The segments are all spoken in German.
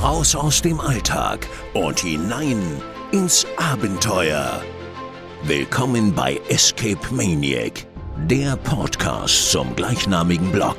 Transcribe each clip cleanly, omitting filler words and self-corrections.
Raus aus dem Alltag und hinein ins Abenteuer. Willkommen bei Escape Maniac, der Podcast zum gleichnamigen Blog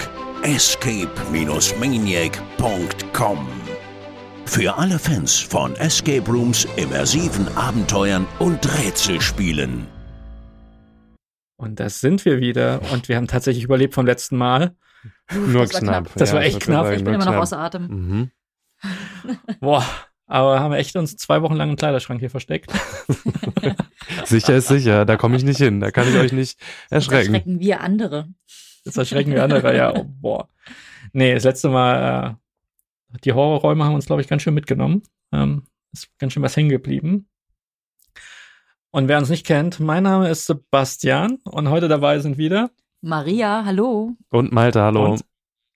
escape-maniac.com. Für alle Fans von Escape Rooms, immersiven Abenteuern und Rätselspielen. Und das sind wir wieder. Und wir haben tatsächlich überlebt vom letzten Mal. Nur knapp. Das war echt knapp. Ich bin immer noch außer Atem. Mhm. Boah, aber haben wir echt uns 2 Wochen lang im Kleiderschrank hier versteckt. Sicher ist sicher, da komme ich nicht hin. Da kann ich euch nicht erschrecken. Das erschrecken wir andere. Das erschrecken wir andere, ja. Oh, boah. Nee, das letzte Mal, die Horrorräume haben uns, glaube ich, ganz schön mitgenommen. Ist ganz schön was hängen geblieben. Und wer uns nicht kennt, mein Name ist Sebastian und heute dabei sind wieder Maria, hallo. Und Malte, hallo. Und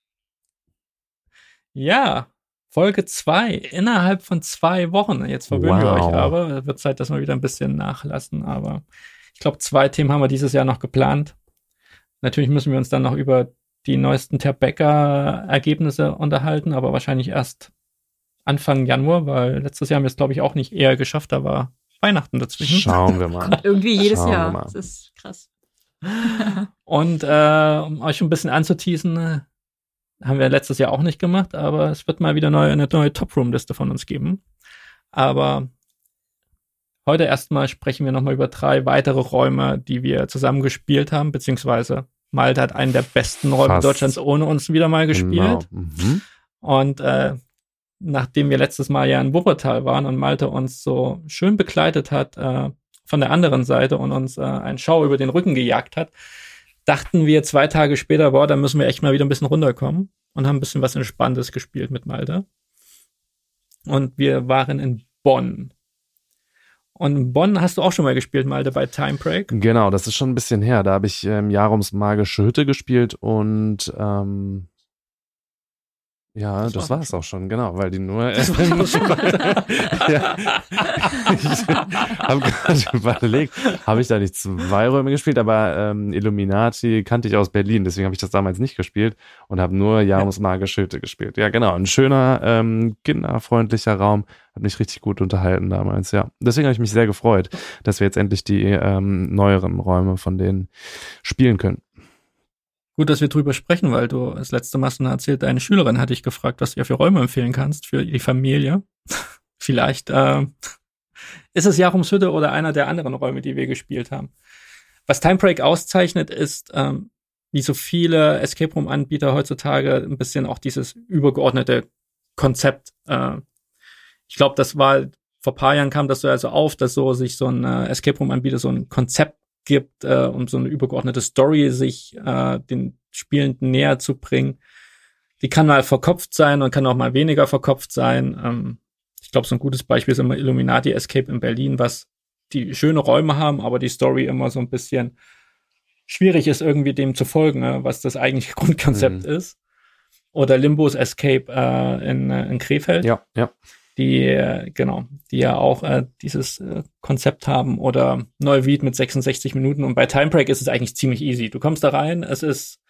ja, Folge 2 innerhalb von 2 Wochen. Jetzt verwöhnen wir euch aber. Es wird Zeit, dass wir wieder ein bisschen nachlassen. Aber ich glaube, 2 Themen haben wir dieses Jahr noch geplant. Natürlich müssen wir uns dann noch über die neuesten Tabecca-Ergebnisse unterhalten, aber wahrscheinlich erst Anfang Januar, weil letztes Jahr haben wir es, glaube ich, auch nicht eher geschafft. Da war Weihnachten dazwischen. Schauen wir mal. Kommt irgendwie jedes Schauen wir Jahr. mal. Das ist krass. Und um euch schon ein bisschen anzuteasen, haben wir letztes Jahr auch nicht gemacht, aber es wird mal wieder eine neue Top-Room-Liste von uns geben. Aber heute erstmal sprechen wir nochmal über 3 weitere Räume, die wir zusammen gespielt haben, beziehungsweise Malte hat einen der besten Räume Deutschlands ohne uns wieder mal gespielt. Genau. Mhm. Und nachdem wir letztes Mal ja in Wuppertal waren und Malte uns so schön begleitet hat von der anderen Seite und uns einen Schau über den Rücken gejagt hat, dachten wir 2 Tage später, da müssen wir echt mal wieder ein bisschen runterkommen und haben ein bisschen was Entspanntes gespielt mit Malte. Und wir waren in Bonn. Und in Bonn hast du auch schon mal gespielt, Malte, bei Time Break. Genau, das ist schon ein bisschen her. Da habe ich Jarums magische Hütte gespielt und ja, das war es auch schon, genau, weil die nur Das war schon ja. Ich habe gerade überlegt, habe ich da nicht 2 Räume gespielt, aber Illuminati kannte ich aus Berlin, deswegen habe ich das damals nicht gespielt und habe nur Jarums magische Hütte gespielt. Ja, genau, ein schöner, kinderfreundlicher Raum, hat mich richtig gut unterhalten damals, ja. Deswegen habe ich mich sehr gefreut, dass wir jetzt endlich die neueren Räume von denen spielen können. Gut, dass wir drüber sprechen, weil du das letzte Mal schon erzählt, deine Schülerin hat dich gefragt, was du ja für Räume empfehlen kannst für die Familie. Vielleicht ist es Jarums Hütte oder einer der anderen Räume, die wir gespielt haben. Was Time Break auszeichnet, ist, wie so viele Escape Room Anbieter heutzutage, ein bisschen auch dieses übergeordnete Konzept. Ich glaube, das war, vor ein paar Jahren kam das so also auf, dass so sich so ein Escape Room Anbieter so ein Konzept gibt, um so eine übergeordnete Story sich den Spielenden näher zu bringen. Die kann mal verkopft sein und kann auch mal weniger verkopft sein. Ich glaube, so ein gutes Beispiel ist immer Illuminati Escape in Berlin, was die schöne Räume haben, aber die Story immer so ein bisschen schwierig ist, irgendwie dem zu folgen, was das eigentliche Grundkonzept ist. Oder Limbos Escape in Krefeld. Ja. Die ja auch dieses Konzept haben, oder Neuwied mit 66 Minuten. Und bei Time Break ist es eigentlich ziemlich easy. Du kommst da rein, es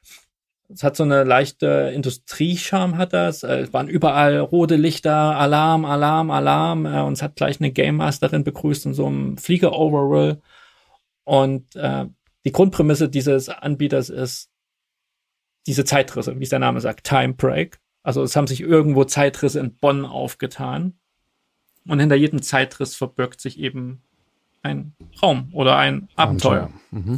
hat so eine leichte Industriescharme, hat das. Es waren überall rote Lichter, Alarm, und es hat gleich eine Game Masterin begrüßt in so einem Flieger-Overall. Und die Grundprämisse dieses Anbieters ist diese Zeitrisse, wie es der Name sagt, Time Break. Also es haben sich irgendwo Zeitrisse in Bonn aufgetan. Und hinter jedem Zeitriss verbirgt sich eben ein Raum oder ein Abenteuer. Mhm.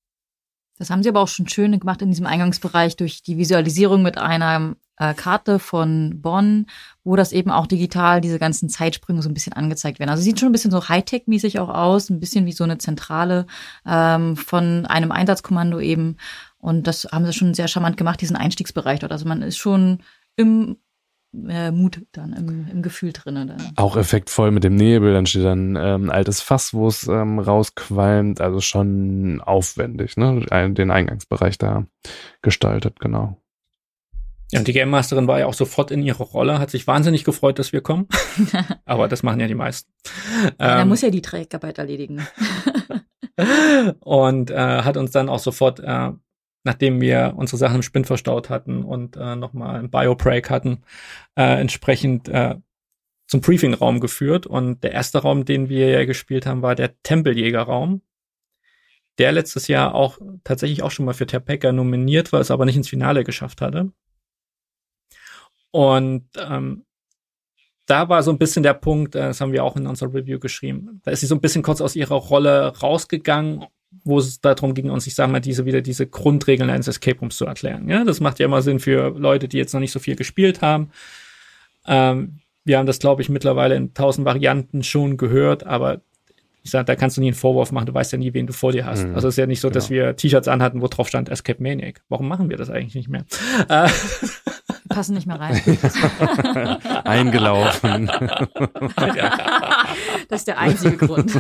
Das haben sie aber auch schon schön gemacht in diesem Eingangsbereich durch die Visualisierung mit einer Karte von Bonn, wo das eben auch digital diese ganzen Zeitsprünge so ein bisschen angezeigt werden. Also sieht schon ein bisschen so Hightech-mäßig auch aus, ein bisschen wie so eine Zentrale von einem Einsatzkommando eben. Und das haben sie schon sehr charmant gemacht, diesen Einstiegsbereich dort. Also man ist schon im Mut dann, im Gefühl drin. Dann. Auch effektvoll mit dem Nebel, dann steht dann ein altes Fass, wo es rausqualmt, also schon aufwendig, ne? Den Eingangsbereich da gestaltet, genau. Ja, und die Game Masterin war ja auch sofort in ihrer Rolle, hat sich wahnsinnig gefreut, dass wir kommen. Aber das machen ja die meisten. Ja, muss ja die Dreckarbeit erledigen. Und hat uns dann auch sofort nachdem wir unsere Sachen im Spind verstaut hatten und nochmal einen Bio-Break hatten, entsprechend zum Briefingraum geführt. Und der erste Raum, den wir ja gespielt haben, war der Tempeljägerraum, der letztes Jahr auch tatsächlich auch schon mal für Tepeka nominiert war, es aber nicht ins Finale geschafft hatte. Und da war so ein bisschen der Punkt, das haben wir auch in unserer Review geschrieben, da ist sie so ein bisschen kurz aus ihrer Rolle rausgegangen, wo es darum ging, uns, ich sag mal, diese Grundregeln eines Escape Rooms zu erklären. Ja, das macht ja immer Sinn für Leute, die jetzt noch nicht so viel gespielt haben. Wir haben das, glaube ich, mittlerweile in 1000 Varianten schon gehört, aber ich sag, da kannst du nie einen Vorwurf machen, du weißt ja nie, wen du vor dir hast. Also es ist ja nicht so, dass wir T-Shirts anhatten, wo drauf stand Escape Maniac. Warum machen wir das eigentlich nicht mehr? Passen nicht mehr rein. Eingelaufen. Das ist der einzige Grund.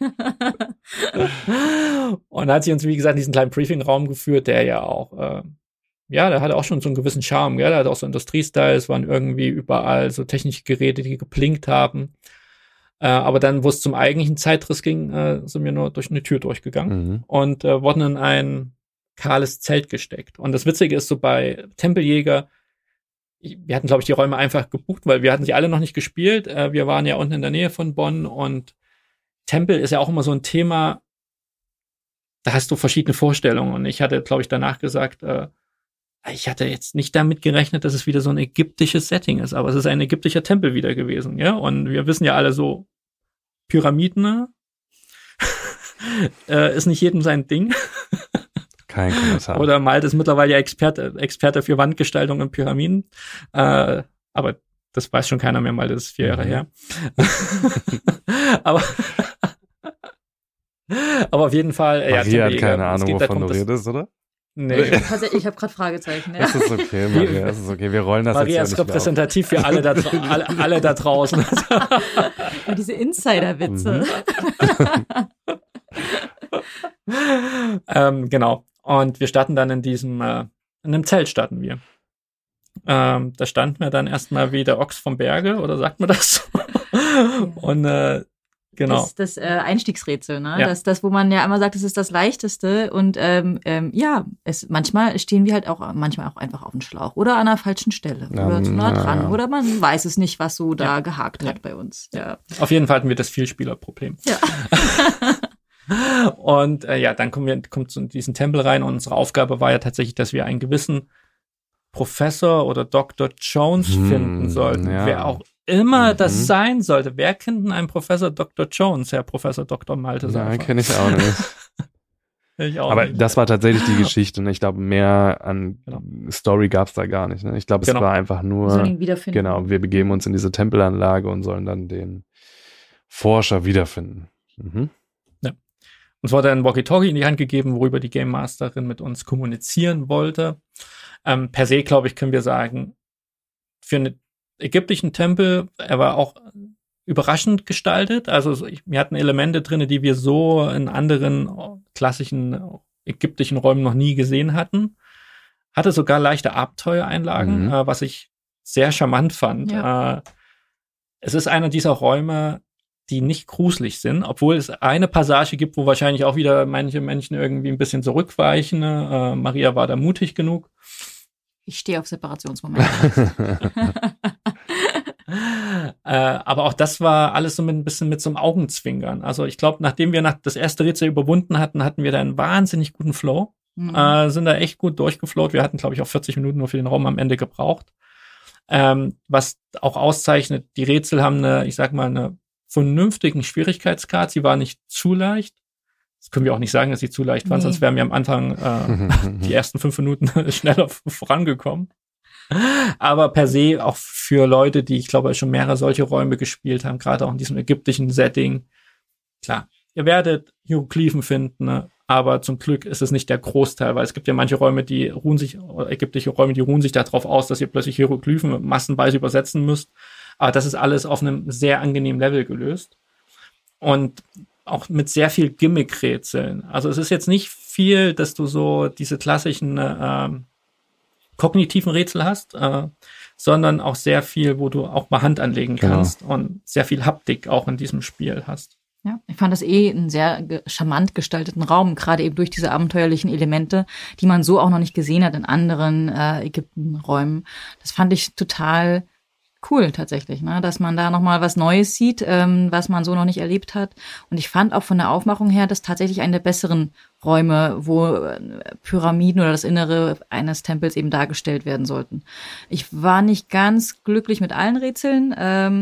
Und da hat sie uns, wie gesagt, in diesen kleinen Briefing-Raum geführt, der ja auch, der hatte auch schon so einen gewissen Charme, gell? Der hat auch so Industriestyle, es waren irgendwie überall so technische Geräte, die geblinkt haben. Aber dann, wo es zum eigentlichen Zeitriss ging, sind wir nur durch eine Tür durchgegangen und wurden in ein kahles Zelt gesteckt. Und das Witzige ist so bei Tempeljäger, wir hatten, glaube ich, die Räume einfach gebucht, weil wir hatten sie alle noch nicht gespielt. Wir waren ja unten in der Nähe von Bonn und Tempel ist ja auch immer so ein Thema, da hast du verschiedene Vorstellungen. Und ich hatte, glaube ich, danach gesagt, ich hatte jetzt nicht damit gerechnet, dass es wieder so ein ägyptisches Setting ist, aber es ist ein ägyptischer Tempel wieder gewesen, ja. Und wir wissen ja alle so, Pyramiden ist nicht jedem sein Ding. Kein Kommentar. Oder Malte ist mittlerweile ja Experte für Wandgestaltung in Pyramiden. Aber das weiß schon keiner mehr, Malte ist 4 Jahre her. aber auf jeden Fall. Maria hat keine Ahnung, wovon du redest, oder? Nee. Ich habe gerade Fragezeichen. Ja. Das ist okay, Maria, das ist okay. Wir rollen das Maria jetzt ja ist repräsentativ für alle da draußen. Ja, diese Insider-Witze. Genau. Und wir starten dann in einem Zelt starten wir. Da standen wir dann erstmal wie der Ochs vom Berge, oder sagt man das? Und genau. Das Einstiegsrätsel, ne? Ja. Das, wo man ja immer sagt, das ist das Leichteste. Und manchmal stehen wir halt auch manchmal auch einfach auf dem Schlauch oder an der falschen Stelle oder zu nah dran. Oder man weiß es nicht, was so da gehakt hat bei uns. Ja. Auf jeden Fall hatten wir das Vielspielerproblem. Ja. Und dann kommt zu diesen Tempel rein und unsere Aufgabe war ja tatsächlich, dass wir einen gewissen Professor oder Dr. Jones finden sollten. Ja. Wer auch immer das sein sollte. Wer kennt denn einen Professor Dr. Jones, Herr Professor Dr. Malte? Nein, kenne ich auch nicht. Aber nicht. Das war tatsächlich die Geschichte. Ne? Ich glaube, mehr an Story gab es da gar nicht. Ne? Ich glaube, es war einfach nur, wir sollen ihn wiederfinden. Genau, wir begeben uns in diese Tempelanlage und sollen dann den Forscher wiederfinden. Ja. Uns wurde ein Walkie-Talkie in die Hand gegeben, worüber die Game Masterin mit uns kommunizieren wollte. Per se, glaube ich, können wir sagen, für einen ägyptischen Tempel, er war auch überraschend gestaltet. Also wir hatten Elemente drin, die wir so in anderen klassischen ägyptischen Räumen noch nie gesehen hatten. Hatte sogar leichte Abenteuereinlagen, was ich sehr charmant fand. Ja. Es ist einer dieser Räume, die nicht gruselig sind, obwohl es eine Passage gibt, wo wahrscheinlich auch wieder manche Menschen irgendwie ein bisschen zurückweichen. Maria war da mutig genug. Ich stehe auf Separationsmomente. Aber auch das war alles so ein bisschen mit so einem Augenzwinkern. Also ich glaube, nachdem wir das erste Rätsel überwunden hatten, hatten wir da einen wahnsinnig guten Flow. Sind da echt gut durchgeflowt. Wir hatten, glaube ich, auch 40 Minuten nur für den Raum am Ende gebraucht. Was auch auszeichnet, die Rätsel haben eine vernünftigen Schwierigkeitsgrad. Sie war nicht zu leicht. Das können wir auch nicht sagen, dass sie zu leicht waren, sonst wären wir am Anfang die ersten 5 Minuten schneller vorangekommen. Aber per se auch für Leute, die, ich glaube, schon mehrere solche Räume gespielt haben, gerade auch in diesem ägyptischen Setting. Klar, ihr werdet Hieroglyphen finden, ne? Aber zum Glück ist es nicht der Großteil, weil es gibt ja manche Räume, ägyptische Räume, die ruhen sich darauf aus, dass ihr plötzlich Hieroglyphen massenweise übersetzen müsst. Aber das ist alles auf einem sehr angenehmen Level gelöst. Und auch mit sehr viel Gimmick-Rätseln. Also es ist jetzt nicht viel, dass du so diese klassischen kognitiven Rätsel hast, sondern auch sehr viel, wo du auch mal Hand anlegen kannst und sehr viel Haptik auch in diesem Spiel hast. Ja, ich fand das einen sehr charmant gestalteten Raum, gerade eben durch diese abenteuerlichen Elemente, die man so auch noch nicht gesehen hat in anderen Ägyptenräumen. Das fand ich total cool tatsächlich, ne? Dass man da nochmal was Neues sieht, was man so noch nicht erlebt hat. Und ich fand auch von der Aufmachung her, das tatsächlich eine der besseren Räume, wo Pyramiden oder das Innere eines Tempels eben dargestellt werden sollten. Ich war nicht ganz glücklich mit allen Rätseln.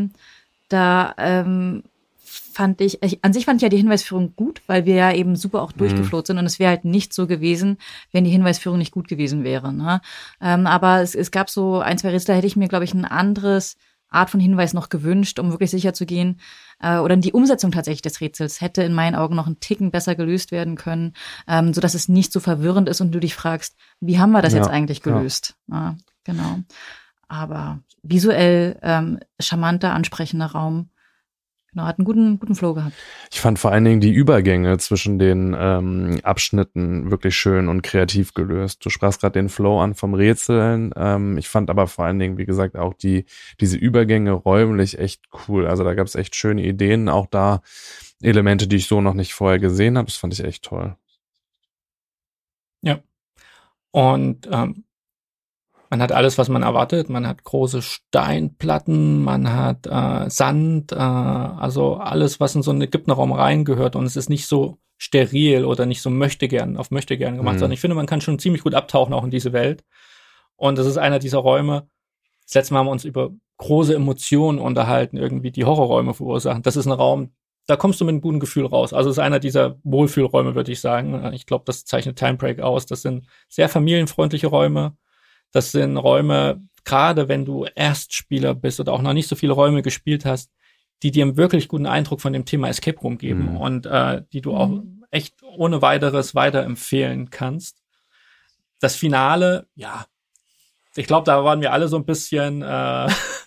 Fand ich ja die Hinweisführung gut, weil wir ja eben super auch durchgefloht sind und es wäre halt nicht so gewesen, wenn die Hinweisführung nicht gut gewesen wäre. Ne? Aber es gab so 1, 2 Rätsel, da hätte ich mir, glaube ich, ein anderes Art von Hinweis noch gewünscht, um wirklich sicher zu gehen. Oder die Umsetzung tatsächlich des Rätsels hätte in meinen Augen noch einen Ticken besser gelöst werden können, sodass es nicht so verwirrend ist und du dich fragst, wie haben wir das jetzt eigentlich gelöst? Ja, genau. Aber visuell charmanter, ansprechender Raum. Genau, hat einen guten Flow gehabt. Ich fand vor allen Dingen die Übergänge zwischen den Abschnitten wirklich schön und kreativ gelöst. Du sprachst gerade den Flow an vom Rätseln. Ich fand aber vor allen Dingen, wie gesagt, auch diese Übergänge räumlich echt cool. Also da gab es echt schöne Ideen. Auch da Elemente, die ich so noch nicht vorher gesehen habe. Das fand ich echt toll. Ja. Und man hat alles, was man erwartet. Man hat große Steinplatten, man hat Sand, also alles, was in so einen Ägyptenraum reingehört. Und es ist nicht so steril oder nicht so möchtegern gemacht, sondern ich finde, man kann schon ziemlich gut abtauchen auch in diese Welt. Und das ist einer dieser Räume. Das letzte Mal haben wir uns über große Emotionen unterhalten, irgendwie die Horrorräume verursachen. Das ist ein Raum, da kommst du mit einem guten Gefühl raus. Also es ist einer dieser Wohlfühlräume, würde ich sagen. Ich glaube, das zeichnet Time Break aus. Das sind sehr familienfreundliche Räume. Das sind Räume, gerade wenn du Erstspieler bist oder auch noch nicht so viele Räume gespielt hast, die dir einen wirklich guten Eindruck von dem Thema Escape Room geben und die du auch echt ohne weiteres weiterempfehlen kannst. Das Finale, ja, ich glaube, da waren wir alle so ein bisschen ja,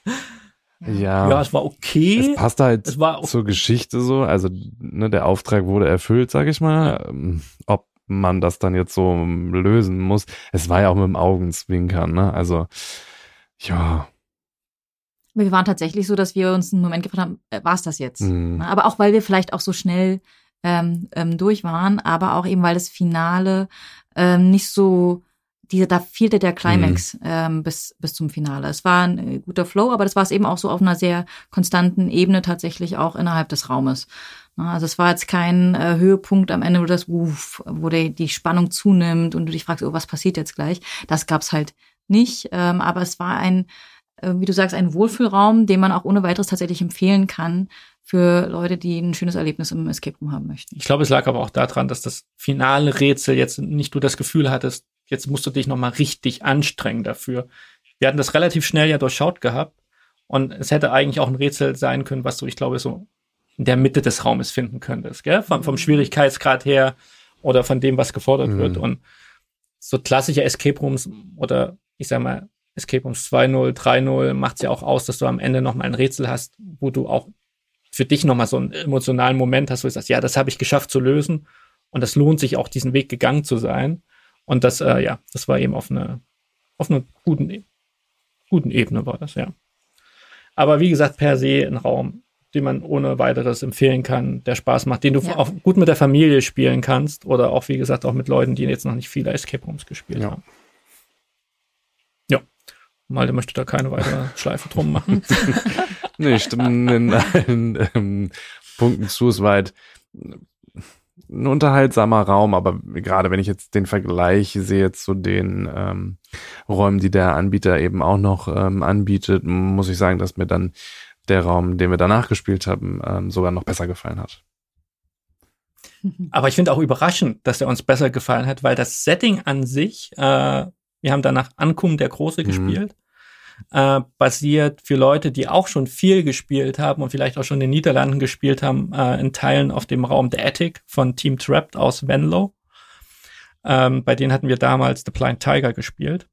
es war okay. Es passt halt zur Geschichte so. Also ne, der Auftrag wurde erfüllt, sag ich mal. Ob man das dann jetzt so lösen muss. Es war ja auch mit dem Augenzwinkern, ne? Also, ja. Wir waren tatsächlich so, dass wir uns einen Moment gefragt haben, war es das jetzt? Aber auch, weil wir vielleicht auch so schnell durch waren, aber auch eben, weil das Finale nicht so, da fehlte der Climax bis zum Finale. Es war ein guter Flow, aber das war es eben auch so auf einer sehr konstanten Ebene tatsächlich auch innerhalb des Raumes. Also es war jetzt kein Höhepunkt am Ende, wo die Spannung zunimmt und du dich fragst, oh, was passiert jetzt gleich? Das gab's halt nicht, aber es war wie du sagst, ein Wohlfühlraum, den man auch ohne weiteres tatsächlich empfehlen kann für Leute, die ein schönes Erlebnis im Escape Room haben möchten. Ich glaube, es lag aber auch daran, dass das finale Rätsel jetzt nicht du das Gefühl hattest, jetzt musst du dich nochmal richtig anstrengen dafür. Wir hatten das relativ schnell ja durchschaut gehabt und es hätte eigentlich auch ein Rätsel sein können, was du, ich glaube, so in der Mitte des Raumes finden könntest, gell? Vom Schwierigkeitsgrad her oder von dem, was gefordert wird. Und so klassische Escape Rooms oder ich sag mal Escape Rooms 2.0, 3.0 macht es ja auch aus, dass du am Ende nochmal ein Rätsel hast, wo du auch für dich nochmal so einen emotionalen Moment hast, wo du sagst, ja, das habe ich geschafft zu lösen und das lohnt sich auch, diesen Weg gegangen zu sein. Und das, das war eben auf einer guten Ebene war das, ja. Aber wie gesagt, per se ein Raum, den man ohne weiteres empfehlen kann, der Spaß macht, den du auch gut mit der Familie spielen kannst oder auch, wie gesagt, auch mit Leuten, die jetzt noch nicht viele Escape Rooms gespielt haben. Ja. Malte möchte da keine weitere Schleife drum machen. Nee, stimmen in allen Punkten zu. Es war halt ein unterhaltsamer Raum, aber gerade wenn ich jetzt den Vergleich sehe zu den Räumen, die der Anbieter eben auch noch anbietet, muss ich sagen, dass mir dann der Raum, den wir danach gespielt haben, sogar noch besser gefallen hat. Aber ich finde auch überraschend, dass er uns besser gefallen hat, weil das Setting an sich, wir haben danach Ankum der Große gespielt, basiert für Leute, die auch schon viel gespielt haben und vielleicht auch schon in den Niederlanden gespielt haben, in Teilen auf dem Raum The Attic von Team Trapped aus Venlo. Bei denen hatten wir damals The Blind Tiger gespielt.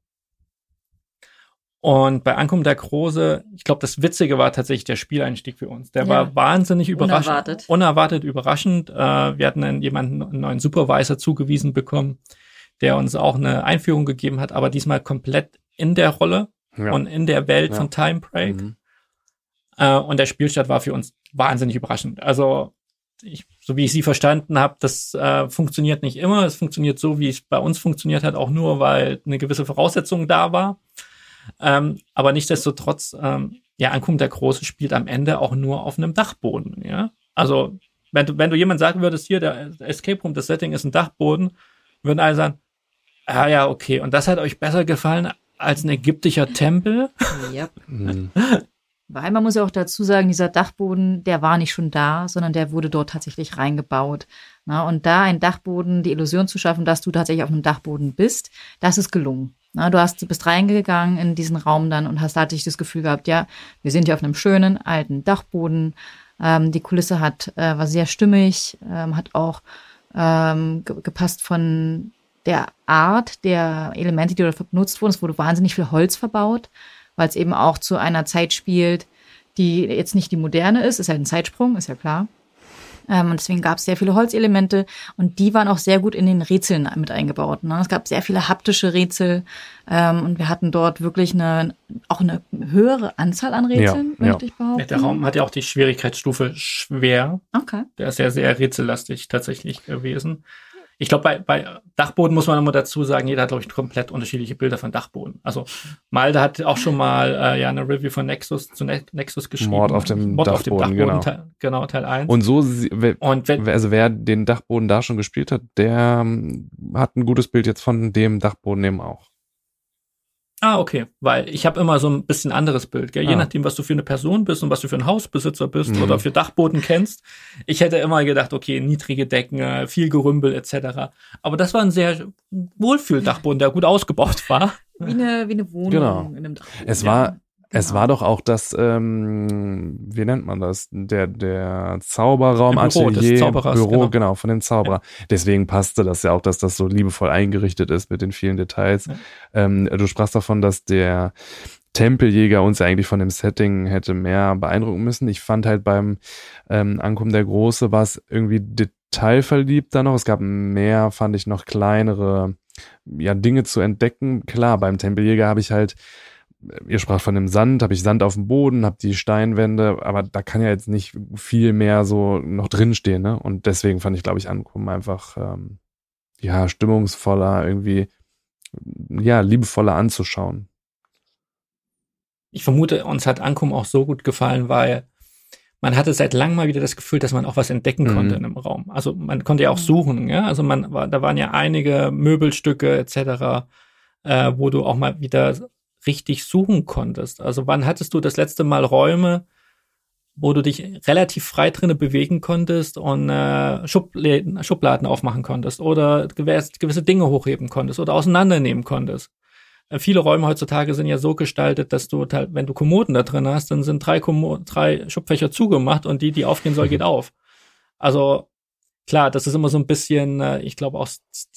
Und bei Ankum der Große, ich glaube, das Witzige war tatsächlich der Spieleinstieg für uns. Der war wahnsinnig überraschend. Unerwartet überraschend. Wir hatten einen neuen Supervisor zugewiesen bekommen, der uns auch eine Einführung gegeben hat, aber diesmal komplett in der Rolle und in der Welt von Time Break. Und der Spielstart war für uns wahnsinnig überraschend. Also so wie ich sie verstanden habe, das funktioniert nicht immer. Es funktioniert so, wie es bei uns funktioniert hat, auch nur, weil eine gewisse Voraussetzung da war. Aber nichtsdestotrotz, Ankum der Große spielt am Ende auch nur auf einem Dachboden. Ja? Also wenn du jemand sagen würdest, hier, der Escape Room, das Setting ist ein Dachboden, würden alle sagen, ja, okay. Und das hat euch besser gefallen als ein ägyptischer Tempel? Ja. Weil man muss ja auch dazu sagen, dieser Dachboden, der war nicht schon da, sondern der wurde dort tatsächlich reingebaut. Na, und da ein Dachboden, die Illusion zu schaffen, dass du tatsächlich auf einem Dachboden bist, das ist gelungen. Na, du bist reingegangen in diesen Raum dann und hast tatsächlich das Gefühl gehabt, ja, wir sind hier auf einem schönen alten Dachboden. Die Kulisse war sehr stimmig, hat auch gepasst von der Art der Elemente, die dort benutzt wurden. Es wurde wahnsinnig viel Holz verbaut, weil es eben auch zu einer Zeit spielt, die jetzt nicht die moderne ist halt ein Zeitsprung, ist ja klar. Und deswegen gab es sehr viele Holzelemente und die waren auch sehr gut in den Rätseln mit eingebaut. Ne? Es gab sehr viele haptische Rätsel und wir hatten dort wirklich auch eine höhere Anzahl an Rätseln, möchte ich behaupten. Der Raum hat ja auch die Schwierigkeitsstufe schwer. Okay. Der ist ja sehr rätsellastig tatsächlich gewesen. Ich glaube, bei Dachboden muss man immer dazu sagen, jeder hat, glaube ich, komplett unterschiedliche Bilder von Dachboden. Also Malte hat auch schon mal eine Review von Nexus geschrieben. Mord auf dem Dachboden, genau. Teil 1. Und wer den Dachboden da schon gespielt hat, der hat ein gutes Bild jetzt von dem Dachboden eben auch. Okay, weil ich habe immer so ein bisschen anderes Bild, gell? Je nachdem, was du für eine Person bist und was du für ein Hausbesitzer bist oder für Dachboden kennst. Ich hätte immer gedacht, okay, niedrige Decken, viel Gerümpel etc. Aber das war ein sehr Wohlfühl-Dachboden, der gut ausgebaut war. Wie eine Wohnung in einem Dachboden. Es war doch auch das, wie nennt man das? Der Zauberraum, Atelier, Büro, genau, von dem Zauberer. Ja. Deswegen passte das ja auch, dass das so liebevoll eingerichtet ist mit den vielen Details. Ja. Du sprachst davon, dass der Tempeljäger uns ja eigentlich von dem Setting hätte mehr beeindrucken müssen. Ich fand halt beim Ankum der Große war es irgendwie detailverliebter noch. Es gab mehr, fand ich, noch kleinere Dinge zu entdecken. Klar, beim Tempeljäger habe ich halt, ihr sprach von dem Sand, habe ich Sand auf dem Boden, habe die Steinwände, aber da kann ja jetzt nicht viel mehr so noch drinstehen, ne? Und deswegen fand ich, glaube ich, Ankum einfach stimmungsvoller, irgendwie liebevoller anzuschauen. Ich vermute, uns hat Ankum auch so gut gefallen, weil man hatte seit langem mal wieder das Gefühl, dass man auch was entdecken konnte in einem Raum. Also man konnte ja auch suchen, ja. Also da waren ja einige Möbelstücke etc., wo du auch mal wieder richtig suchen konntest. Also wann hattest du das letzte Mal Räume, wo du dich relativ frei drinnen bewegen konntest und Schubladen aufmachen konntest oder gewisse Dinge hochheben konntest oder auseinandernehmen konntest? Viele Räume heutzutage sind ja so gestaltet, dass du, wenn du Kommoden da drin hast, dann sind 3 Schubfächer zugemacht und die aufgehen soll, geht auf. Also klar, das ist immer so ein bisschen, ich glaube auch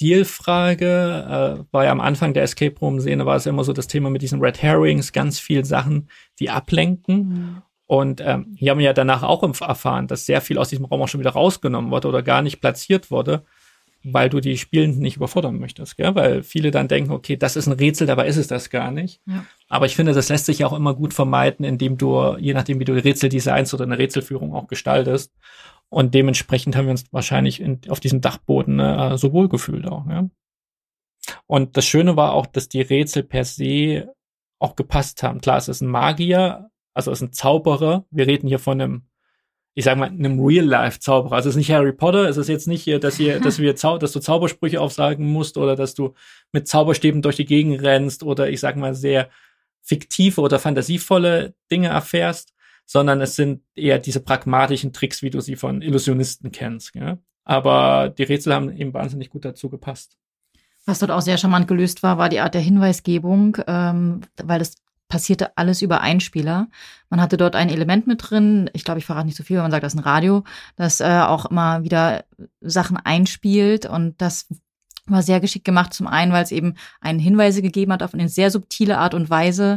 Stilfrage, war ja am Anfang der Escape Room-Szene, war es ja immer so das Thema mit diesen Red Herrings, ganz viel Sachen, die ablenken. Und hier haben wir ja danach auch erfahren, dass sehr viel aus diesem Raum auch schon wieder rausgenommen wurde oder gar nicht platziert wurde, weil du die Spielenden nicht überfordern möchtest, gell? Weil viele dann denken, okay, das ist ein Rätsel, dabei ist es das gar nicht. Ja. Aber ich finde, das lässt sich ja auch immer gut vermeiden, indem du, je nachdem, wie du Rätsel designst oder eine Rätselführung auch gestaltest. Und dementsprechend haben wir uns wahrscheinlich auf diesem Dachboden so wohl gefühlt auch. Ja? Und das Schöne war auch, dass die Rätsel per se auch gepasst haben. Klar, es ist ein Magier, also es ist ein Zauberer. Wir reden hier von einem Real-Life-Zauberer. Also es ist nicht Harry Potter, es ist jetzt nicht hier, dass du Zaubersprüche aufsagen musst oder dass du mit Zauberstäben durch die Gegend rennst oder ich sag mal sehr fiktive oder fantasievolle Dinge erfährst, sondern es sind eher diese pragmatischen Tricks, wie du sie von Illusionisten kennst. Ja? Aber die Rätsel haben eben wahnsinnig gut dazu gepasst. Was dort auch sehr charmant gelöst war die Art der Hinweisgebung, weil das passierte alles über Einspieler. Man hatte dort ein Element mit drin, ich glaube, ich verrate nicht so viel, wenn man sagt, das ist ein Radio, das auch immer wieder Sachen einspielt und das war sehr geschickt gemacht, zum einen, weil es eben einen Hinweise gegeben hat auf eine sehr subtile Art und Weise,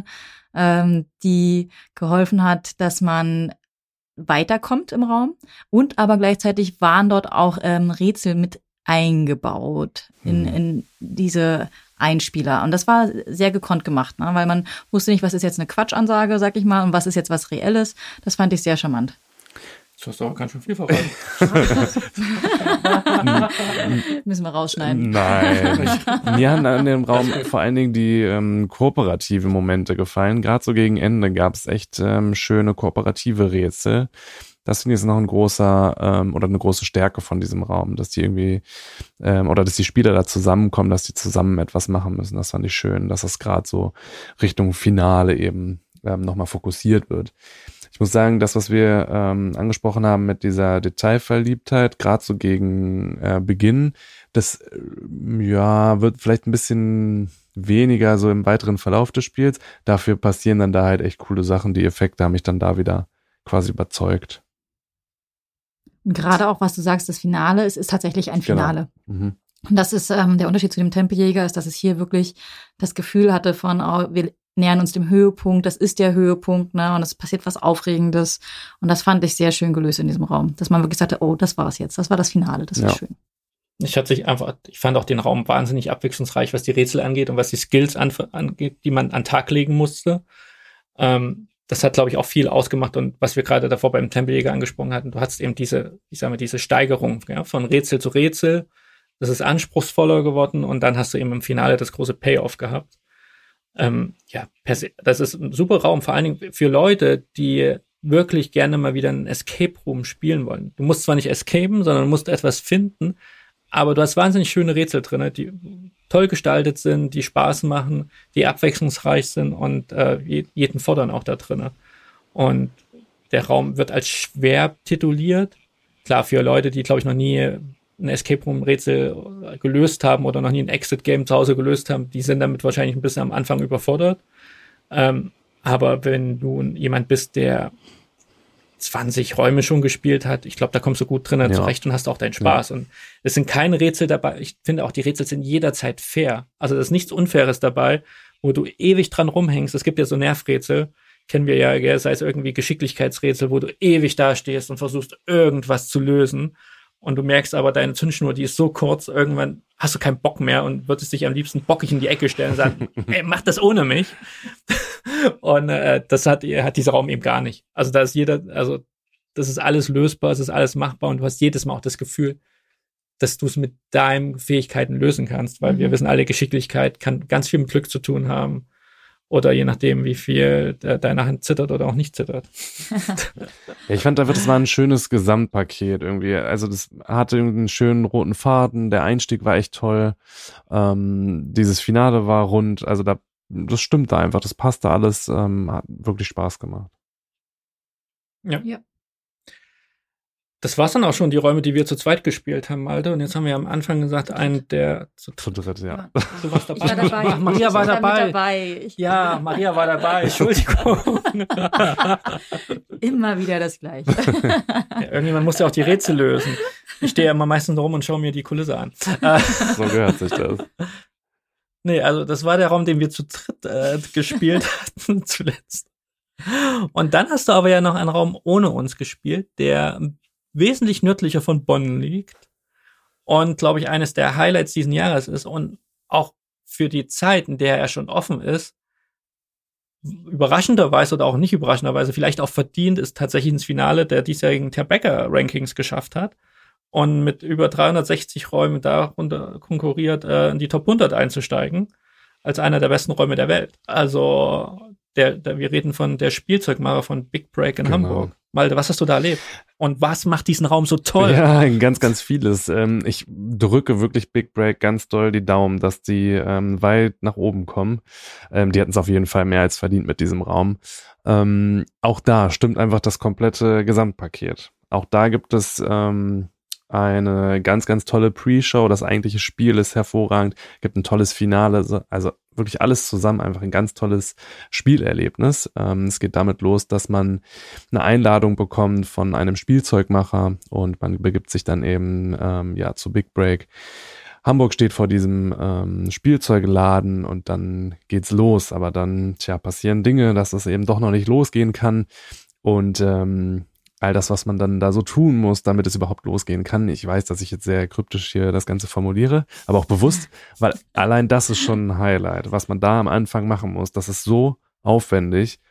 die geholfen hat, dass man weiterkommt im Raum und aber gleichzeitig waren dort auch Rätsel mit eingebaut in diese Einspieler. Und das war sehr gekonnt gemacht, ne? Weil man wusste nicht, was ist jetzt eine Quatschansage, sag ich mal, und was ist jetzt was Reelles. Das fand ich sehr charmant. Das hast du aber ganz schön viel verraten. Müssen wir rausschneiden. Nein. Mir haben an dem Raum vor allen Dingen die kooperativen Momente gefallen. Gerade so gegen Ende gab es echt schöne kooperative Rätsel. Das finde ich ist noch ein großer oder eine große Stärke von diesem Raum, dass die irgendwie oder dass die Spieler da zusammenkommen, dass die zusammen etwas machen müssen. Das fand ich schön, dass das gerade so Richtung Finale eben nochmal fokussiert wird. Ich muss sagen, das, was wir angesprochen haben mit dieser Detailverliebtheit, gerade so gegen Beginn, das wird vielleicht ein bisschen weniger so im weiteren Verlauf des Spiels. Dafür passieren dann da halt echt coole Sachen. Die Effekte haben mich dann da wieder quasi überzeugt. Und gerade auch, was du sagst, das Finale, es ist tatsächlich ein Finale. Genau. Mhm. Und das ist der Unterschied zu dem Tempeljäger, ist, dass es hier wirklich das Gefühl hatte von, wir nähern uns dem Höhepunkt, das ist der Höhepunkt, ne, und es passiert was Aufregendes. Und das fand ich sehr schön gelöst in diesem Raum, dass man wirklich sagte, oh, das war's jetzt, das war das Finale, das war schön. Ich fand auch den Raum wahnsinnig abwechslungsreich, was die Rätsel angeht und was die Skills angeht, die man an den Tag legen musste. Das hat, glaube ich, auch viel ausgemacht und was wir gerade davor beim Tempeljäger angesprochen hatten, du hattest eben diese Steigerung, ja, von Rätsel zu Rätsel. Das ist anspruchsvoller geworden und dann hast du eben im Finale das große Payoff gehabt. Das ist ein super Raum, vor allen Dingen für Leute, die wirklich gerne mal wieder einen Escape Room spielen wollen. Du musst zwar nicht escapen, sondern du musst etwas finden, aber du hast wahnsinnig schöne Rätsel drin, die toll gestaltet sind, die Spaß machen, die abwechslungsreich sind und jeden fordern auch da drin. Und der Raum wird als schwer tituliert. Klar, für Leute, die, glaube ich, noch nie ein Escape Room Rätsel gelöst haben oder noch nie ein Exit Game zu Hause gelöst haben, die sind damit wahrscheinlich ein bisschen am Anfang überfordert. Aber wenn du jemand bist, der 20 Räume schon gespielt hat, ich glaube, da kommst du gut drin zurecht und hast auch deinen Spaß. Ja. Und es sind keine Rätsel dabei. Ich finde auch, die Rätsel sind jederzeit fair. Also da ist nichts Unfaires dabei, wo du ewig dran rumhängst. Es gibt ja so Nervrätsel, kennen wir ja, gell? Sei es irgendwie Geschicklichkeitsrätsel, wo du ewig dastehst und versuchst, irgendwas zu lösen. Und du merkst aber, deine Zündschnur, die ist so kurz, irgendwann hast du keinen Bock mehr und würdest dich am liebsten bockig in die Ecke stellen und sagen, ey, mach das ohne mich. Und das hat dieser Raum eben gar nicht. Also da ist das ist alles lösbar, es ist alles machbar und du hast jedes Mal auch das Gefühl, dass du es mit deinen Fähigkeiten lösen kannst, weil wir wissen alle, Geschicklichkeit kann ganz viel mit Glück zu tun haben. Oder je nachdem, wie viel deine Hand zittert oder auch nicht zittert. Ja, ich fand, das war ein schönes Gesamtpaket irgendwie. Also das hatte einen schönen roten Faden, der Einstieg war echt toll. Dieses Finale war rund, also das stimmte einfach, das passte alles, hat wirklich Spaß gemacht. Ja. Das war's dann auch schon, die Räume, die wir zu zweit gespielt haben, Malte. Und jetzt haben wir am Anfang gesagt, einen der zu dritt, ja. Du warst dabei. Ich war dabei. Maria war dabei. Ja, Maria war dabei. Entschuldigung. Immer wieder das Gleiche. Ja, irgendjemand muss ja auch die Rätsel lösen. Ich stehe ja immer meistens rum und schaue mir die Kulisse an. So gehört sich das. Nee, also das war der Raum, den wir zu dritt gespielt hatten zuletzt. Und dann hast du aber ja noch einen Raum ohne uns gespielt, der wesentlich nördlicher von Bonn liegt und, glaube ich, eines der Highlights diesen Jahres ist und auch für die Zeit, in der er schon offen ist, überraschenderweise oder auch nicht überraschenderweise vielleicht auch verdient ist, tatsächlich ins Finale der diesjährigen Tribeca-Rankings geschafft hat und mit über 360 Räumen darunter konkurriert, in die Top 100 einzusteigen, als einer der besten Räume der Welt. Also wir reden von der Spielzeugmacher von Big Break in Hamburg. Malte, was hast du da erlebt? Und was macht diesen Raum so toll? Ja, ganz, ganz vieles. Ich drücke wirklich Big Break ganz doll die Daumen, dass die weit nach oben kommen. Die hatten es auf jeden Fall mehr als verdient mit diesem Raum. Auch da stimmt einfach das komplette Gesamtpaket. Auch da gibt es eine ganz, ganz tolle Pre-Show. Das eigentliche Spiel ist hervorragend. Gibt ein tolles Finale. Also wirklich alles zusammen, einfach ein ganz tolles Spielerlebnis. Es geht damit los, dass man eine Einladung bekommt von einem Spielzeugmacher und man begibt sich dann eben zu Big Break. Hamburg steht vor diesem Spielzeugladen und dann geht's los. Aber dann passieren Dinge, dass es eben doch noch nicht losgehen kann. Und all das, was man dann da so tun muss, damit es überhaupt losgehen kann. Ich weiß, dass ich jetzt sehr kryptisch hier das Ganze formuliere, aber auch bewusst, weil allein das ist schon ein Highlight, was man da am Anfang machen muss. Das ist so aufwendig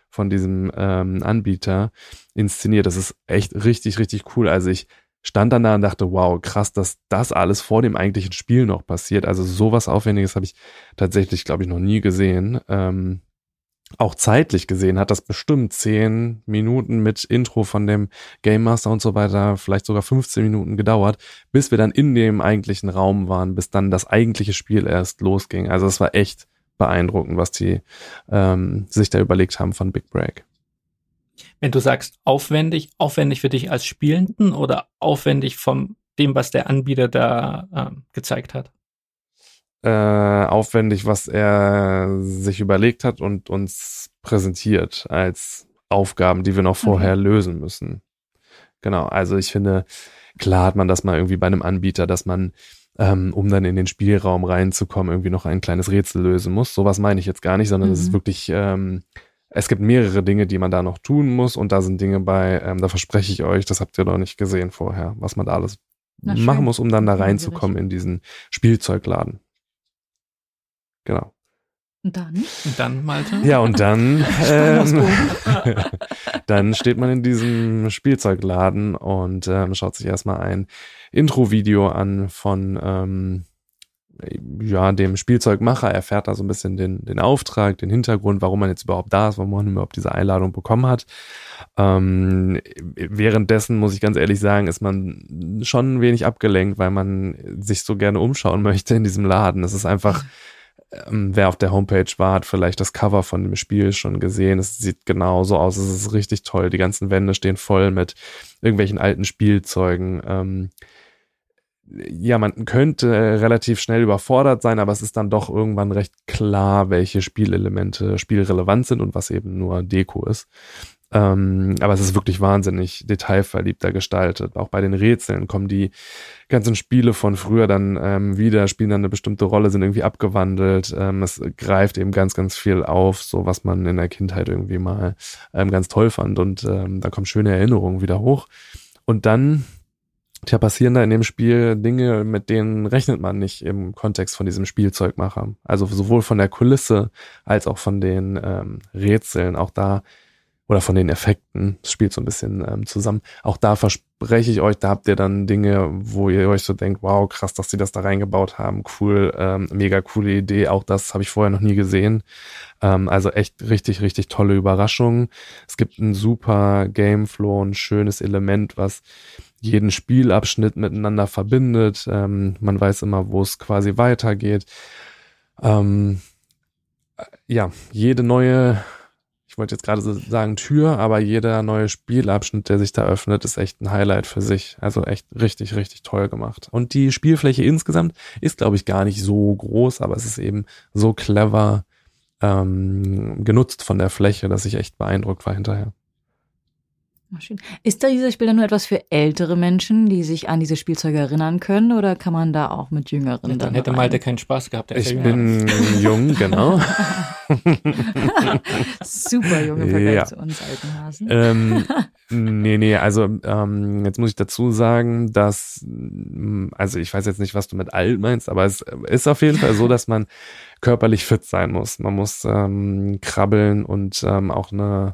von diesem Anbieter inszeniert. Das ist echt richtig, richtig cool. Also ich stand dann da und dachte, wow, krass, dass das alles vor dem eigentlichen Spiel noch passiert. Also sowas Aufwendiges habe ich tatsächlich, glaube ich, noch nie gesehen. Auch zeitlich gesehen hat das bestimmt 10 Minuten mit Intro von dem Game Master und so weiter, vielleicht sogar 15 Minuten gedauert, bis wir dann in dem eigentlichen Raum waren, bis dann das eigentliche Spiel erst losging. Also es war echt beeindruckend, was die sich da überlegt haben von Big Break. Wenn du sagst aufwendig für dich als Spielenden oder aufwendig von dem, was der Anbieter da gezeigt hat? Aufwendig, was er sich überlegt hat und uns präsentiert als Aufgaben, die wir noch vorher lösen müssen. Genau, also ich finde, klar hat man das mal irgendwie bei einem Anbieter, dass man, um dann in den Spielraum reinzukommen, irgendwie noch ein kleines Rätsel lösen muss. Sowas meine ich jetzt gar nicht, sondern es ist wirklich, es gibt mehrere Dinge, die man da noch tun muss und da sind Dinge bei, da verspreche ich euch, das habt ihr noch nicht gesehen vorher, was man da alles machen muss, um dann da reinzukommen in diesen Spielzeugladen. Genau. Und dann, Malte? Ja, und dann, dann steht man in diesem Spielzeugladen und schaut sich erstmal ein Intro-Video an von dem Spielzeugmacher. Er erfährt da so ein bisschen den Auftrag, den Hintergrund, warum man jetzt überhaupt da ist, warum man überhaupt diese Einladung bekommen hat. Währenddessen, muss ich ganz ehrlich sagen, ist man schon ein wenig abgelenkt, weil man sich so gerne umschauen möchte in diesem Laden. Es ist einfach... wer auf der Homepage war, hat vielleicht das Cover von dem Spiel schon gesehen. Es sieht genau so aus. Es ist richtig toll. Die ganzen Wände stehen voll mit irgendwelchen alten Spielzeugen. Man könnte relativ schnell überfordert sein, aber es ist dann doch irgendwann recht klar, welche Spielelemente spielrelevant sind und was eben nur Deko ist. Aber es ist wirklich wahnsinnig detailverliebter gestaltet. Auch bei den Rätseln kommen die ganzen Spiele von früher dann wieder, spielen dann eine bestimmte Rolle, sind irgendwie abgewandelt. Es greift eben ganz, ganz viel auf, so was man in der Kindheit irgendwie mal ganz toll fand. Und da kommen schöne Erinnerungen wieder hoch. Und dann passieren da in dem Spiel Dinge, mit denen rechnet man nicht im Kontext von diesem Spielzeugmacher. Also sowohl von der Kulisse als auch von den Rätseln. Auch da oder von den Effekten, das spielt so ein bisschen zusammen. Auch da verspreche ich euch, da habt ihr dann Dinge, wo ihr euch so denkt, wow, krass, dass die das da reingebaut haben, cool, mega coole Idee, auch das habe ich vorher noch nie gesehen. Also echt richtig, richtig tolle Überraschungen. Es gibt einen super Gameflow, ein schönes Element, was jeden Spielabschnitt miteinander verbindet. Man weiß immer, wo es quasi weitergeht. Jede neue, ich wollte jetzt gerade so sagen Tür, aber jeder neue Spielabschnitt, der sich da öffnet, ist echt ein Highlight für sich. Also echt richtig, richtig toll gemacht. Und die Spielfläche insgesamt ist, glaube ich, gar nicht so groß, aber es ist eben so clever genutzt von der Fläche, dass ich echt beeindruckt war hinterher. Schön. Ist da dieses Spiel dann nur etwas für ältere Menschen, die sich an diese Spielzeuge erinnern können, oder kann man da auch mit Jüngeren dann hätte Malte keinen Spaß gehabt. Ich bin jung, genau. Super jung im Vergleich zu uns alten Hasen. Also jetzt muss ich dazu sagen, dass, also ich weiß jetzt nicht, was du mit alt meinst, aber es ist auf jeden Fall so, dass man körperlich fit sein muss. Man muss krabbeln und auch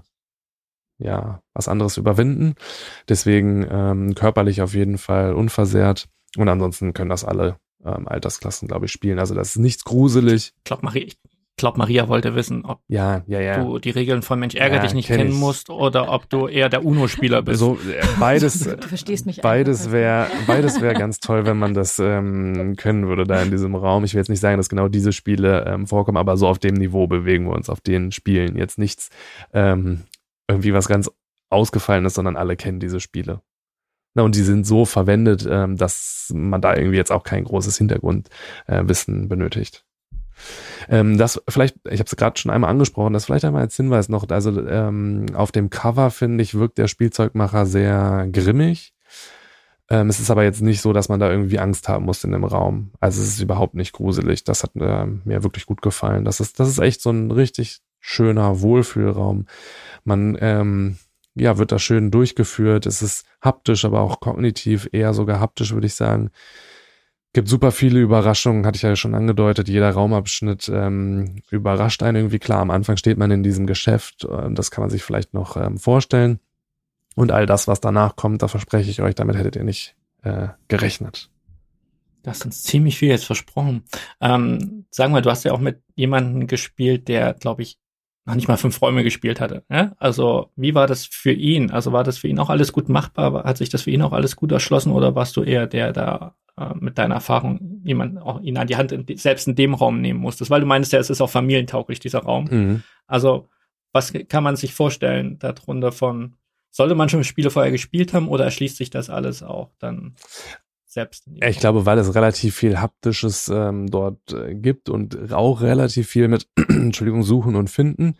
was anderes überwinden. Deswegen körperlich auf jeden Fall unversehrt. Und ansonsten können das alle Altersklassen, glaube ich, spielen. Also das ist nichts gruselig. Ich glaube, Maria wollte wissen, ob du die Regeln von Mensch ärger dich nicht kennen musst oder ob du eher der UNO-Spieler bist. So, beides, du verstehst mich beides wäre ganz toll, wenn man das können würde da in diesem Raum. Ich will jetzt nicht sagen, dass genau diese Spiele vorkommen, aber so auf dem Niveau bewegen wir uns, auf den Spielen. Jetzt nichts irgendwie was ganz Ausgefallenes, sondern alle kennen diese Spiele. Na, und die sind so verwendet, dass man da irgendwie jetzt auch kein großes Hintergrundwissen benötigt. Das vielleicht, ich habe es gerade schon einmal angesprochen, das vielleicht einmal als Hinweis noch, also auf dem Cover, finde ich, wirkt der Spielzeugmacher sehr grimmig. Es ist aber jetzt nicht so, dass man da irgendwie Angst haben muss in dem Raum. Also es ist überhaupt nicht gruselig. Das hat mir wirklich gut gefallen. Das ist echt so ein richtig schöner Wohlfühlraum. Man wird da schön durchgeführt. Es ist haptisch, aber auch kognitiv, eher sogar haptisch, würde ich sagen. Gibt super viele Überraschungen, hatte ich ja schon angedeutet. Jeder Raumabschnitt überrascht einen irgendwie. Klar, am Anfang steht man in diesem Geschäft, das kann man sich vielleicht noch vorstellen. Und all das, was danach kommt, da verspreche ich euch, damit hättet ihr nicht gerechnet. Das ist uns ziemlich viel jetzt versprochen. Sagen wir, du hast ja auch mit jemandem gespielt, der, glaube ich, noch nicht mal 5 Räume gespielt hatte. Ja? Also wie war das für ihn? Also war das für ihn auch alles gut machbar? Hat sich das für ihn auch alles gut erschlossen oder warst du eher der da mit deiner Erfahrung jemand auch ihn an die Hand selbst in dem Raum nehmen musstest? Weil du meinst ja, es ist auch familientauglich, dieser Raum. Mhm. Also was kann man sich vorstellen darunter von, sollte man schon Spiele vorher gespielt haben oder erschließt sich das alles auch dann selbst? Ich glaube, weil es relativ viel Haptisches dort gibt und auch relativ viel mit Entschuldigung, Suchen und Finden,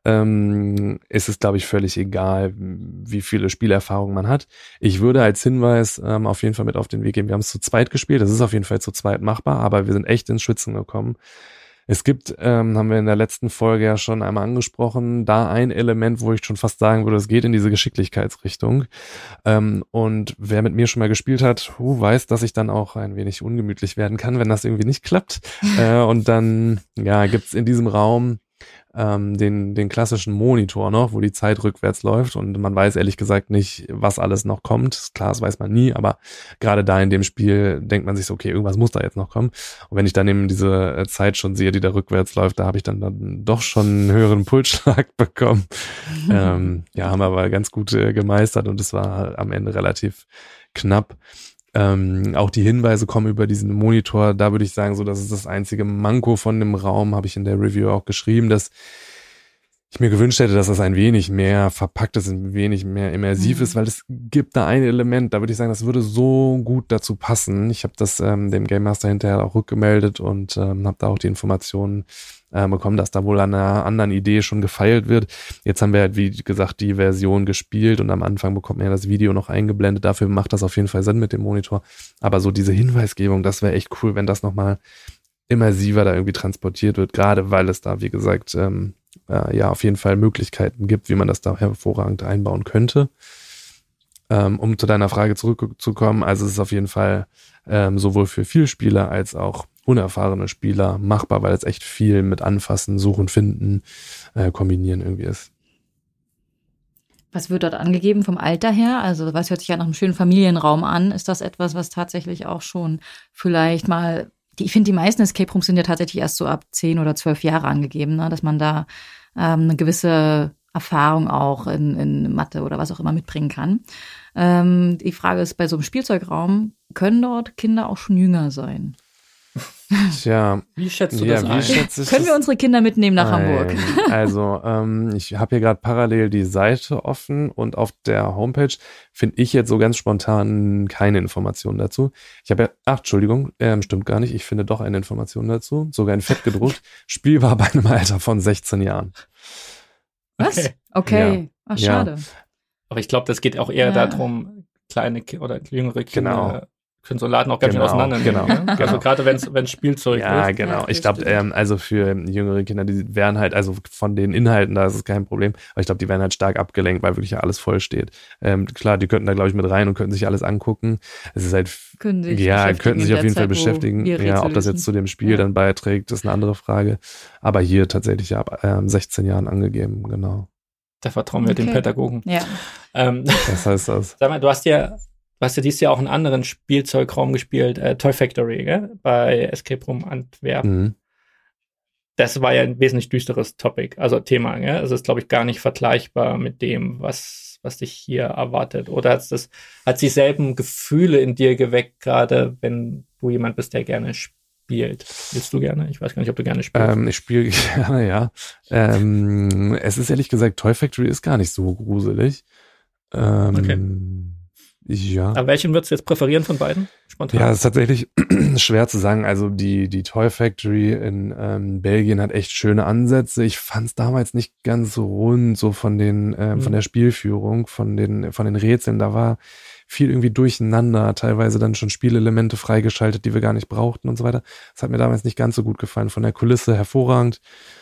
ist es, glaube ich, völlig egal, wie viele Spielerfahrungen man hat. Ich würde als Hinweis auf jeden Fall mit auf den Weg geben, wir haben es zu zweit gespielt, das ist auf jeden Fall zu zweit machbar, aber wir sind echt ins Schwitzen gekommen. Es gibt, haben wir in der letzten Folge ja schon einmal angesprochen, da ein Element, wo ich schon fast sagen würde, es geht in diese Geschicklichkeitsrichtung. Und wer mit mir schon mal gespielt hat, weiß, dass ich dann auch ein wenig ungemütlich werden kann, wenn das irgendwie nicht klappt. Und dann, ja, gibt's in diesem Raum den klassischen Monitor noch, wo die Zeit rückwärts läuft und man weiß ehrlich gesagt nicht, was alles noch kommt. Klar, das weiß man nie, aber gerade da in dem Spiel denkt man sich so, okay, irgendwas muss da jetzt noch kommen. Und wenn ich dann eben diese Zeit schon sehe, die da rückwärts läuft, da habe ich dann doch schon einen höheren Pulsschlag bekommen. Ja, haben wir aber ganz gut gemeistert und es war am Ende relativ knapp. Auch die Hinweise kommen über diesen Monitor, da würde ich sagen, so, das ist das einzige Manko von dem Raum, habe ich in der Review auch geschrieben, dass ich mir gewünscht hätte, dass das ein wenig mehr verpackt ist, ein wenig mehr immersiv ist, weil es gibt da ein Element, da würde ich sagen, das würde so gut dazu passen. Ich habe das dem Game Master hinterher auch rückgemeldet und habe da auch die Informationen bekommen, dass da wohl an einer anderen Idee schon gefeilt wird. Jetzt haben wir halt, wie gesagt, die Version gespielt und am Anfang bekommt man ja das Video noch eingeblendet. Dafür macht das auf jeden Fall Sinn mit dem Monitor. Aber so diese Hinweisgebung, das wäre echt cool, wenn das nochmal immersiver da irgendwie transportiert wird, gerade weil es da, wie gesagt, ja auf jeden Fall Möglichkeiten gibt, wie man das da hervorragend einbauen könnte. Um zu deiner Frage zurückzukommen, also es ist auf jeden Fall sowohl für Vielspieler als auch unerfahrene Spieler machbar, weil es echt viel mit Anfassen, Suchen, Finden, Kombinieren irgendwie ist. Was wird dort angegeben vom Alter her? Also was hört sich ja nach einem schönen Familienraum an? Ist das etwas, was tatsächlich auch schon vielleicht mal, ich finde, die meisten Escape Rooms sind ja tatsächlich erst so ab 10 oder 12 Jahre angegeben, ne? Dass man da eine gewisse Erfahrung auch in Mathe oder was auch immer mitbringen kann. Die Frage ist, bei so einem Spielzeugraum, können dort Kinder auch schon jünger sein? Tja, wie schätzt du das ein? Können wir unsere Kinder mitnehmen nach Hamburg? Also, ich habe hier gerade parallel die Seite offen und auf der Homepage finde ich jetzt so ganz spontan keine Informationen dazu. Ich habe ja, Entschuldigung, stimmt gar nicht, ich finde doch eine Information dazu, sogar in Fett gedruckt, spielbar bei einem Alter von 16 Jahren. Was? Okay. Ja. Ach, schade. Ja. Aber ich glaube, das geht auch eher darum, kleine oder jüngere Kinder können so einen Laden auch ganz schön auseinandernehmen. Genau. Also gerade wenn Spielzeug ist. Ja, genau. Ich glaube, also für jüngere Kinder, die werden halt, also von den Inhalten, da ist es kein Problem, aber ich glaube, die werden halt stark abgelenkt, weil wirklich ja alles voll steht. Klar, die könnten da, glaube ich, mit rein und könnten sich alles angucken. Es ist halt, könnten sich auf jeden Fall beschäftigen. Ja, ob das jetzt zu dem Spiel dann beiträgt, ist eine andere Frage. Aber hier tatsächlich ja ab 16 Jahren angegeben, genau. Da vertrauen wir den Pädagogen. Ja. Was heißt das? Sag mal, du hast ja dieses Jahr auch einen anderen Spielzeugraum gespielt, Toy Factory, gell? Bei Escape Room Antwerpen. Mhm. Das war ja ein wesentlich düsteres Topic, also Thema, gell? Also ist, glaube ich, gar nicht vergleichbar mit dem, was dich hier erwartet. Oder hat sich selben Gefühle in dir geweckt, gerade wenn du jemand bist, der gerne spielt? Willst du gerne? Ich weiß gar nicht, ob du gerne spielst. Ich spiele gerne, ja. Es ist ehrlich gesagt, Toy Factory ist gar nicht so gruselig. Okay. Ja. Aber welchen würdest du jetzt präferieren von beiden? Spontan. Ja, es ist tatsächlich schwer zu sagen. Also die Toy Factory in Belgien hat echt schöne Ansätze. Ich fand es damals nicht ganz so rund, so von der Spielführung, von den Rätseln. Da war viel irgendwie durcheinander, teilweise dann schon Spielelemente freigeschaltet, die wir gar nicht brauchten und so weiter. Das hat mir damals nicht ganz so gut gefallen. Von der Kulisse hervorragend,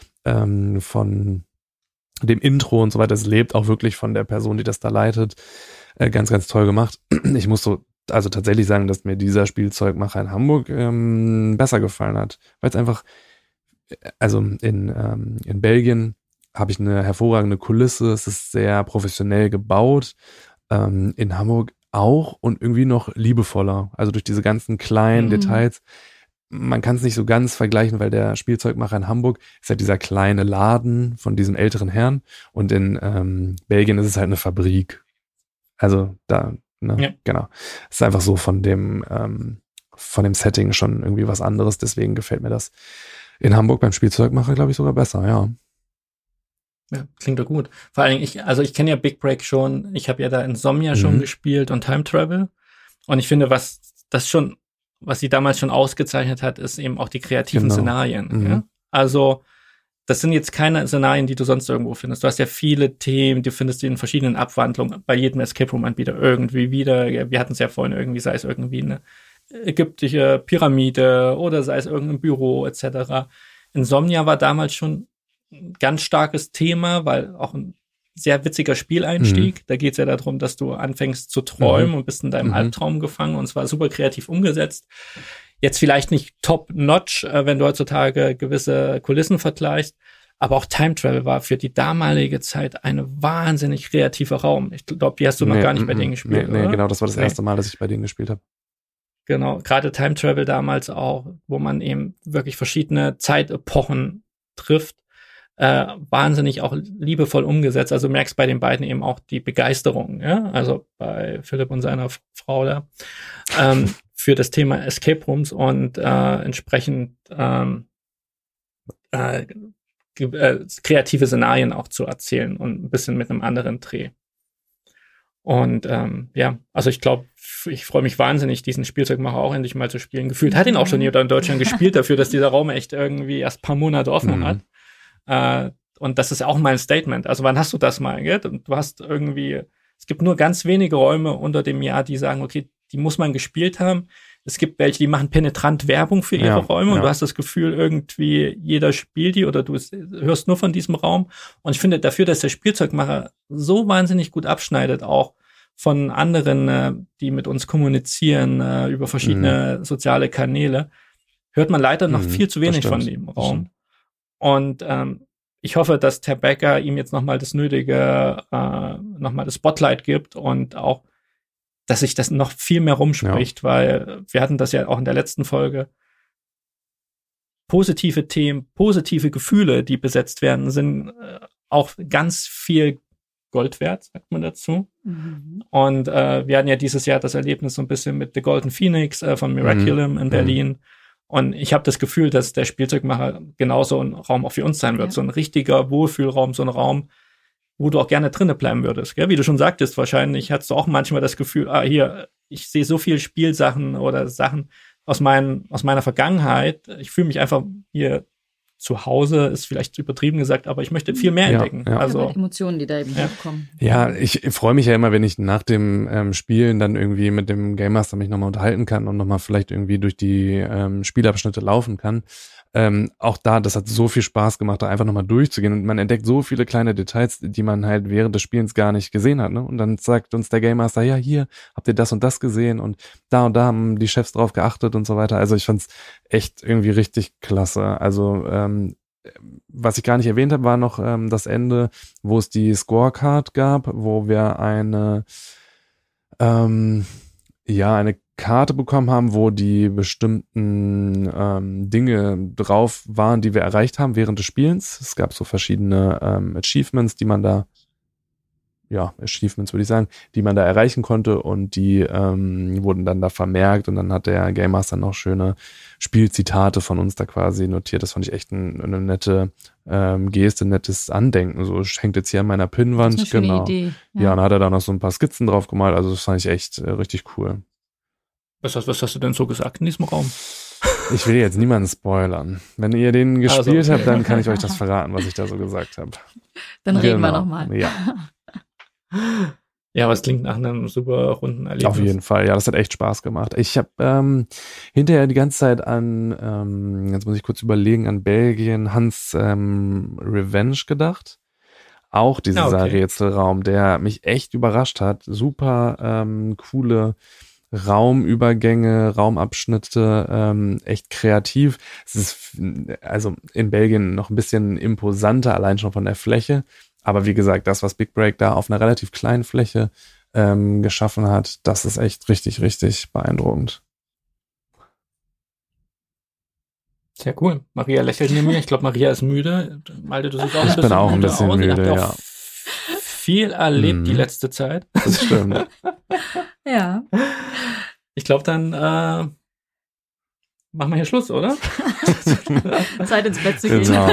von dem Intro und so weiter. Es lebt auch wirklich von der Person, die das da leitet. Ganz, ganz toll gemacht. Ich muss so also tatsächlich sagen, dass mir dieser Spielzeugmacher in Hamburg besser gefallen hat. Weil es einfach, also in Belgien habe ich eine hervorragende Kulisse, es ist sehr professionell gebaut. In Hamburg auch und irgendwie noch liebevoller. Also durch diese ganzen kleinen Details. Man kann es nicht so ganz vergleichen, weil der Spielzeugmacher in Hamburg ist halt dieser kleine Laden von diesem älteren Herrn und in Belgien ist es halt eine Fabrik. Also da, ne, Ja. genau. Es ist einfach so von dem Setting schon irgendwie was anderes, deswegen gefällt mir das in Hamburg beim Spielzeugmacher, glaube ich, sogar besser, ja. Ja, klingt doch gut. Vor allen Dingen, ich kenne ja Big Break schon, ich habe ja da Insomnia schon gespielt und Time Travel. Und ich finde, was sie damals schon ausgezeichnet hat, ist eben auch die kreativen Szenarien. Ja? Also, das sind jetzt keine Szenarien, die du sonst irgendwo findest. Du hast ja viele Themen, du findest die in verschiedenen Abwandlungen bei jedem Escape Room Anbieter irgendwie wieder. Wir hatten es ja vorhin irgendwie, sei es irgendwie eine ägyptische Pyramide oder sei es irgendein Büro etc. Insomnia war damals schon ein ganz starkes Thema, weil auch ein sehr witziger Spieleinstieg. Da geht es ja darum, dass du anfängst zu träumen und bist in deinem Albtraum gefangen und zwar super kreativ umgesetzt. Jetzt vielleicht nicht top-notch, wenn du heutzutage gewisse Kulissen vergleichst, aber auch Time Travel war für die damalige Zeit eine wahnsinnig kreative Raum. Ich glaube, die hast du noch gar nicht bei denen gespielt, Nee, oder? genau, das war das erste Mal, dass ich bei denen gespielt habe. Genau, gerade Time Travel damals auch, wo man eben wirklich verschiedene Zeitepochen trifft, wahnsinnig auch liebevoll umgesetzt. Also du merkst bei den beiden eben auch die Begeisterung, ja, also bei Philipp und seiner Frau da, für das Thema Escape Rooms und entsprechend kreative Szenarien auch zu erzählen und ein bisschen mit einem anderen Dreh. Und also ich glaube, ich freue mich wahnsinnig, diesen Spielzeugmacher auch endlich mal zu spielen. Gefühlt hat ihn auch schon jeder in Deutschland gespielt dafür, dass dieser Raum echt irgendwie erst ein paar Monate offen hat. Und das ist auch mal ein Statement. Also wann hast du das mal, gell? Und du hast irgendwie, es gibt nur ganz wenige Räume unter dem Jahr, die sagen, okay, die muss man gespielt haben. Es gibt welche, die machen penetrant Werbung für ihre Räume und du hast das Gefühl, irgendwie jeder spielt die oder du hörst nur von diesem Raum. Und ich finde dafür, dass der Spielzeugmacher so wahnsinnig gut abschneidet, auch von anderen, die mit uns kommunizieren über verschiedene soziale Kanäle, hört man leider noch viel zu wenig von dem Raum. Und ich hoffe, dass Tribeca ihm jetzt nochmal das nötige, nochmal das Spotlight gibt und auch, dass sich das noch viel mehr rumspricht, weil wir hatten das ja auch in der letzten Folge. Positive Themen, positive Gefühle, die besetzt werden, sind auch ganz viel Gold wert, sagt man dazu. Und wir hatten ja dieses Jahr das Erlebnis so ein bisschen mit The Golden Phoenix von Miraculum in Berlin. Und ich habe das Gefühl, dass der Spielzeugmacher genauso ein Raum auch für uns sein wird. So ein richtiger Wohlfühlraum, so ein Raum, wo du auch gerne drinnen bleiben würdest. Gell? Wie du schon sagtest, wahrscheinlich hast du auch manchmal das Gefühl, hier, ich sehe so viel Spielsachen oder Sachen aus meiner Vergangenheit. Ich fühle mich einfach hier zu Hause, ist vielleicht übertrieben gesagt, aber ich möchte viel mehr entdecken. Ja. Also Emotionen, die da eben hochkommen. Ja, ich freue mich ja immer, wenn ich nach dem Spielen dann irgendwie mit dem Game Master mich nochmal unterhalten kann und nochmal vielleicht irgendwie durch die Spielabschnitte laufen kann. Auch das hat so viel Spaß gemacht, da einfach nochmal durchzugehen und man entdeckt so viele kleine Details, die man halt während des Spielens gar nicht gesehen hat, ne? Und dann sagt uns der Game Master, ja, hier habt ihr das und das gesehen und da haben die Chefs drauf geachtet und so weiter. Also ich fand's echt irgendwie richtig klasse. Also was ich gar nicht erwähnt habe, war noch das Ende, wo es die Scorecard gab, wo wir eine Karte bekommen haben, wo die bestimmten Dinge drauf waren, die wir erreicht haben während des Spielens. Es gab so verschiedene Achievements, Achievements würde ich sagen, die man da erreichen konnte und die wurden dann da vermerkt und dann hat der Game Master noch schöne Spielzitate von uns da quasi notiert. Das fand ich echt eine nette Geste, nettes Andenken. So hängt jetzt hier an meiner Pinnwand. Das ist eine schöne Idee. Ja, und dann hat er da noch so ein paar Skizzen drauf gemalt. Also das fand ich echt richtig cool. Was hast du denn so gesagt in diesem Raum? Ich will jetzt niemanden spoilern. Wenn ihr den gespielt habt, dann kann ich euch das verraten, was ich da so gesagt habe. Dann reden wir nochmal. Ja. Ja, aber es klingt nach einem super runden Erlebnis. Auf jeden Fall, ja, das hat echt Spaß gemacht. Ich habe hinterher die ganze Zeit an, jetzt muss ich kurz überlegen, an Belgien Hans Revenge gedacht. Auch dieser Rätselraum, der mich echt überrascht hat. Super coole Raumübergänge, Raumabschnitte, echt kreativ. Es ist also in Belgien noch ein bisschen imposanter, allein schon von der Fläche. Aber wie gesagt, das, was Big Break da auf einer relativ kleinen Fläche geschaffen hat, das ist echt richtig, richtig beeindruckend. Sehr cool. Maria lächelt neben mir. Ich glaube, Maria ist müde. Malte, du siehst auch Ich bin auch ein bisschen aus. müde, Ihr habt ja. auch viel erlebt die letzte Zeit. Das stimmt. Ja. Ich Ich glaube, dann machen wir hier Schluss, oder? Zeit ins Bett zu gehen. Genau.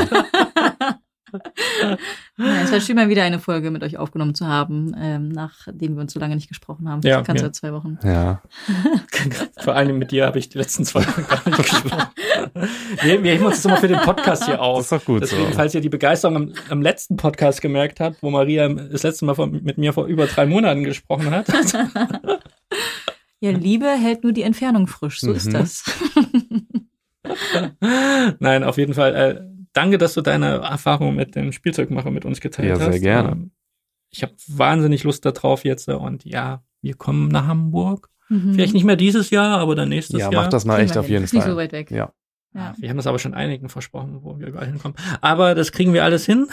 Ja, es war schön, mal wieder eine Folge mit euch aufgenommen zu haben, nachdem wir uns so lange nicht gesprochen haben. Ja, Ganz ja. seit 2 Wochen. Ja. Vor allem mit dir habe ich die letzten 2 Wochen gar nicht gesprochen. Wir heben uns das immer für den Podcast hier Das auf. ist doch gut Deswegen, so. falls ihr die Begeisterung am letzten Podcast gemerkt habt, wo Maria das letzte Mal mit mir vor über 3 Monaten gesprochen hat. Ja, Liebe hält nur die Entfernung frisch, so ist das. Nein, auf jeden Fall. Danke, dass du deine Erfahrung mit dem Spielzeugmacher mit uns geteilt hast. Ja, sehr gerne. Ich habe wahnsinnig Lust darauf jetzt und ja, wir kommen nach Hamburg. Mhm. Vielleicht nicht mehr dieses Jahr, aber dann nächstes Ja, Jahr. mach das mal Kriegen echt wir auf hin. jeden Ist nicht Fall. so weit weg. Ja. Ja. Wir haben es aber schon einigen versprochen, wo wir überall hinkommen. Aber das kriegen wir alles hin.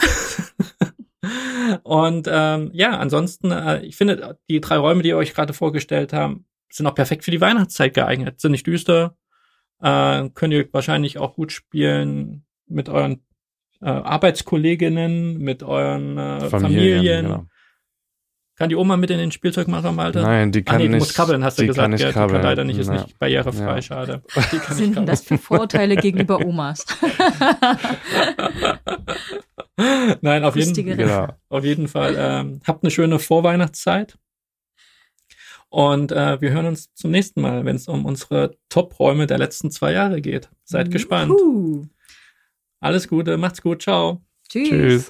Und ja, ansonsten, ich finde, die 3 Räume, die ihr euch gerade vorgestellt haben, sind auch perfekt für die Weihnachtszeit geeignet. Sind nicht düster. Könnt ihr wahrscheinlich auch gut spielen mit euren Arbeitskolleginnen, mit euren Familien. Genau. Kann die Oma mit in den Spielzeugmacher, Malte? Nein, die kann die nicht. muss kabbeln, hast du die gesagt. kann nicht Ja, die kabbeln. kann leider nicht, ist Ja. nicht barrierefrei, Ja. schade. Die kann Was nicht sind denn kabbeln. das für Vorurteile gegenüber Omas? Nein, auf Lustige jeden Fall. Habt eine schöne Vorweihnachtszeit. Und wir hören uns zum nächsten Mal, wenn es um unsere Top-Räume der letzten 2 Jahre geht. Seid gespannt. Alles Gute, macht's gut, ciao. Tschüss.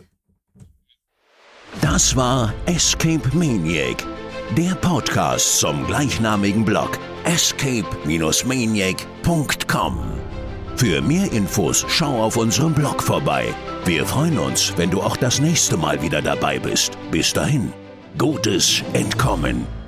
Das war Escape Maniac, der Podcast zum gleichnamigen Blog escape-maniac.com. Für mehr Infos schau auf unserem Blog vorbei. Wir freuen uns, wenn du auch das nächste Mal wieder dabei bist. Bis dahin, gutes Entkommen.